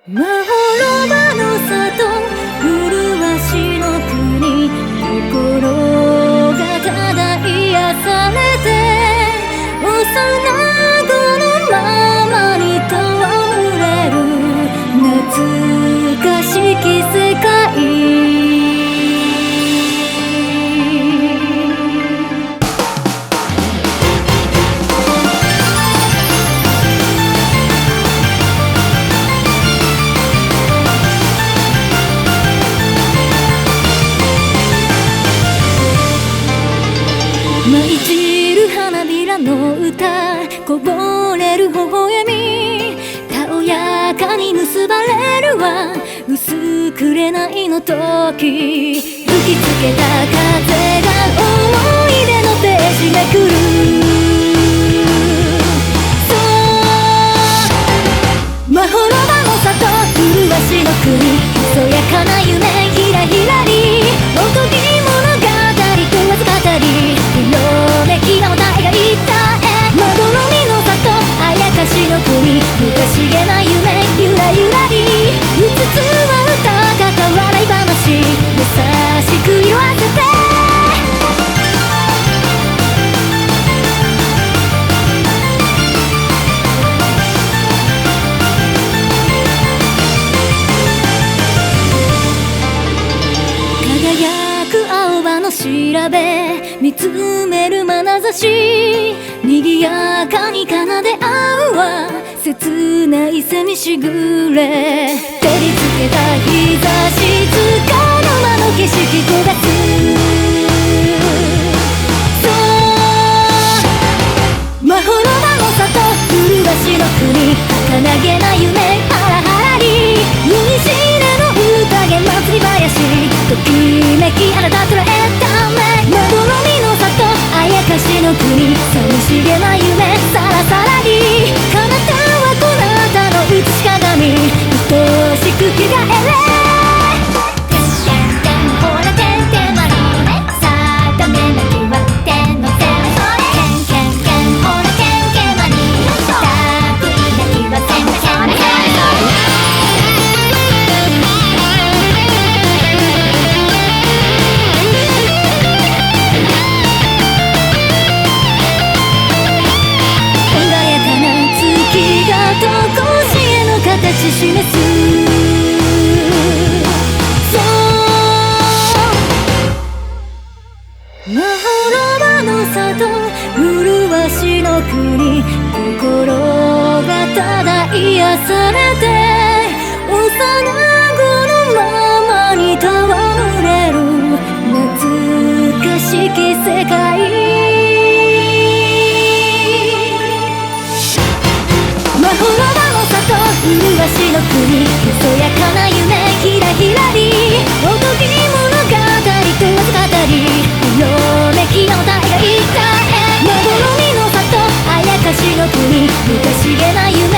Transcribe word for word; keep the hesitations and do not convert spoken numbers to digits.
まほろばの里、麗しの国、心がただ癒されて、幼子のままに戯れる懐かしき世界。舞い散る花びらの歌、こぼれる微笑み、たおやかに結ばれるは薄くれないの時、吹きつけた風が思い出のページめくる。そうまほろばの里、麗しの国、ひそやかな夢、ひらひらりおとぎ物語問わず語り、きなお題がいったえ、まどろみの里、あやかしの国、昔げな夢、ゆらゆらりうつつは歌かた笑い話、優しく色あせて。輝く青葉の調べ、見つめる眼差し、賑やかに奏で合うは切ない蝉しぐれ、照りつけた日差し、つかの間の景色焦がす。そうまほろばの里、麗しの国、儚げな夢、ハラハラり酔いしれの宴、祭り林、ときめきあなたとらえた目、まどろみの里、あやかしの国、寂しげな夢、さらさらに彼方はこなたの映し鏡、愛しく着替えれ。示す。そうまほろばの里、麗しの国、心がただ癒されて、幼子のままに戯れる懐かしき世界。まほろばの里、麗しの国、ひそやかな夢、ひらひらりおとぎ物語問わず語り、色めきの題がいったえ、まどろみの里、あやかしの国、昔げな夢、